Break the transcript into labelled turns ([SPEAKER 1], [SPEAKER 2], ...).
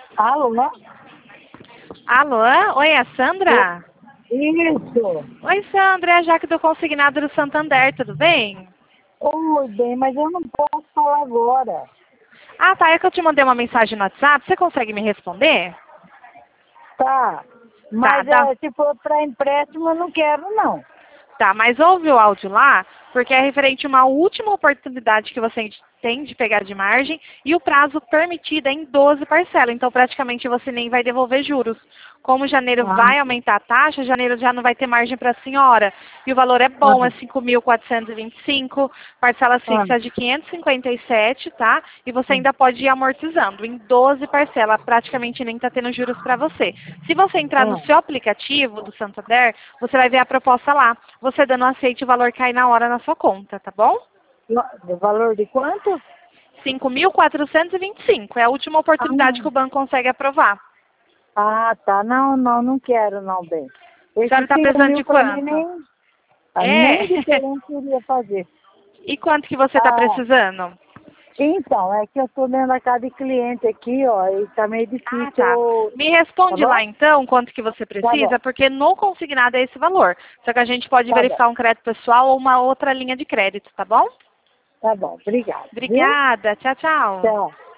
[SPEAKER 1] Alô?
[SPEAKER 2] Alô? Oi, é a Sandra?
[SPEAKER 1] Isso.
[SPEAKER 2] Oi, Sandra, é a Jaque do Consignado do Santander, tudo bem?
[SPEAKER 1] Oi, bem, mas eu não posso falar agora.
[SPEAKER 2] Ah, tá, é que eu te mandei uma mensagem no WhatsApp, você consegue me responder?
[SPEAKER 1] Tá.
[SPEAKER 2] Tá,
[SPEAKER 1] Mas
[SPEAKER 2] dá.
[SPEAKER 1] se for para empréstimo, eu não quero, não.
[SPEAKER 2] Tá, mas ouve o áudio lá, porque é referente a uma última oportunidade que você tem de pegar de margem e o prazo permitido é em 12 parcelas, então praticamente você nem vai devolver juros. Como janeiro
[SPEAKER 1] Ah,
[SPEAKER 2] vai aumentar a taxa, janeiro já não vai ter margem para a senhora. E o valor é bom, é
[SPEAKER 1] ah,
[SPEAKER 2] 5.425, parcela
[SPEAKER 1] ah,
[SPEAKER 2] fixa de 557, tá? E você ainda pode ir amortizando em 12 parcelas, praticamente nem está tendo juros para você. Se você entrar no
[SPEAKER 1] ah.
[SPEAKER 2] seu aplicativo do Santander, você vai ver a proposta lá. Você dando aceite, o valor cai na hora na sua conta, tá bom?
[SPEAKER 1] O valor de quanto?
[SPEAKER 2] 5.425 é a última oportunidade que o banco consegue aprovar.
[SPEAKER 1] Tá. Não quero, não, bem.
[SPEAKER 2] A senhora
[SPEAKER 1] Esses
[SPEAKER 2] está
[SPEAKER 1] 5
[SPEAKER 2] precisando
[SPEAKER 1] mil
[SPEAKER 2] de
[SPEAKER 1] para mim
[SPEAKER 2] quanto?
[SPEAKER 1] nem
[SPEAKER 2] É.
[SPEAKER 1] diferença iria fazer.
[SPEAKER 2] E quanto que você está
[SPEAKER 1] Ah,
[SPEAKER 2] precisando?
[SPEAKER 1] então, é que eu estou dentro da casa de cliente aqui, ó, e tá meio
[SPEAKER 2] Ah, tá.
[SPEAKER 1] difícil.
[SPEAKER 2] Me
[SPEAKER 1] Tá
[SPEAKER 2] responde lá
[SPEAKER 1] bom?
[SPEAKER 2] então quanto que você
[SPEAKER 1] Tá bom,
[SPEAKER 2] precisa, porque no consignado é esse valor. Só que a gente pode
[SPEAKER 1] tá bom,
[SPEAKER 2] verificar um crédito pessoal ou uma outra linha de crédito, tá bom?
[SPEAKER 1] tá bom. Obrigado, viu?
[SPEAKER 2] Obrigada. Tchau, tchau.
[SPEAKER 1] Tchau.